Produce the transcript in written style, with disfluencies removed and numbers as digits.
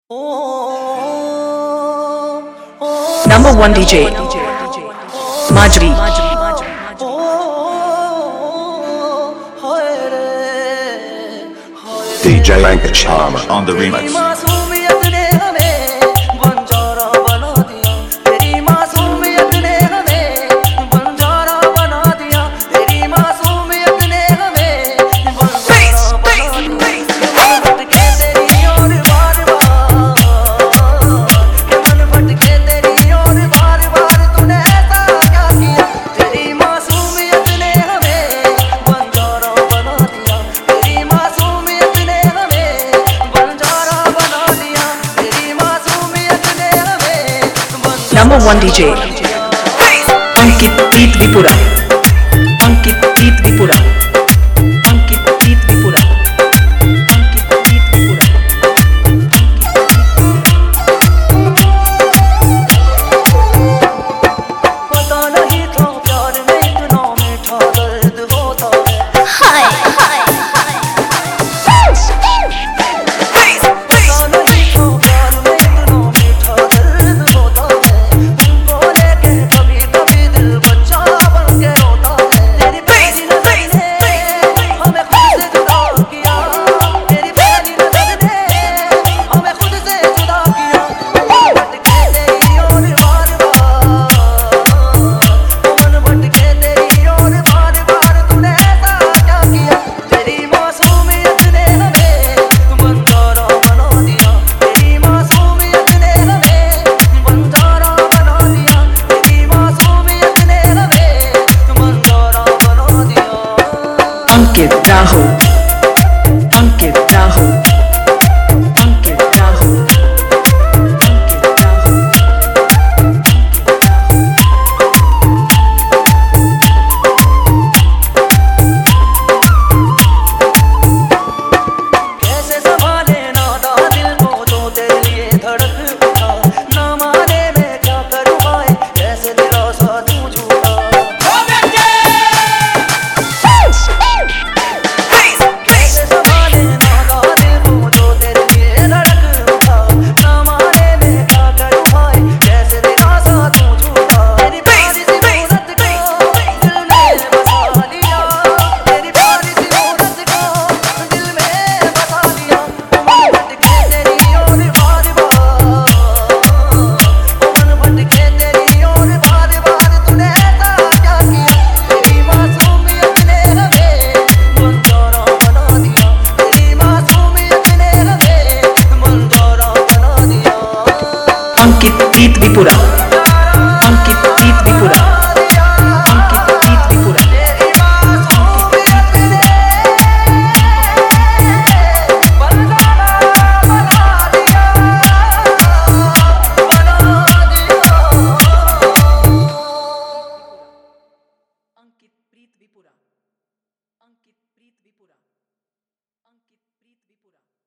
Number one DJ, Majri. DJ Ankit Sharma on the remix. Number one DJ, Ankit Vipura. Ankit Vipura. Ankit Vipura. Ankit Vipura. पता नहीं था प्यार में इतना मीठा दर्द होता है। हाय हाय हाय। पता नहीं था प्यार में इतना मीठा दर्द होता है। उनको लेके कभी कभी दिल बच्चा बन के रोता है। तेरी पहली नजर ने हमें खुद से जुदा किया। तेरी पहली नजर ने हमें खुद से जुदा किया। भटके तेरी ओर बार भटके तेरी ओर बार बार तूने ऐसा क्या किया। तेरी मासूमियत ने हमें बंजारा बना दिया। तेरी मासूमियत ने हमें बंजारा बना दिया। तेरी मासूमियत ने हमें बंजारा बना दिया। Ankit Rahul. Ankit Rahul. Ankit Rahul. Ankit Rahul. कैसे संभाले नादा दिल को जो तेरे लिए धड़क उठा। ना माने मैं क्या करूँ भाई कैसे तेरा साथ झूठा। कैसे संभाले नादा दिल को जो तेरे लिए धड़क उठा। ना माने मैं क्या करूँ भाई कैसे तेरा साथ झूठा। तेरी प्यारी सी मूरत को दिल में बसा लिया। तेरी प्यारी सी मूरत को दिल में बसा लिया। मन भटके तेरी ओर बार बार। मन भटके तेरी ओर बार बार तूने ऐसा क्या किया। तेरी मासूमियत ने हमें बंजारा बना दिया। तेरी मासूमियत ने हमें बंजारा बना दिया। Ankit Vipura. Ankit Vipura. Ankit Vipura. तेरी मासूमियत ने बंजारा बना दिया। बना दिया। Ankit Vipura. Ankit Vipura. Ankit Vipura.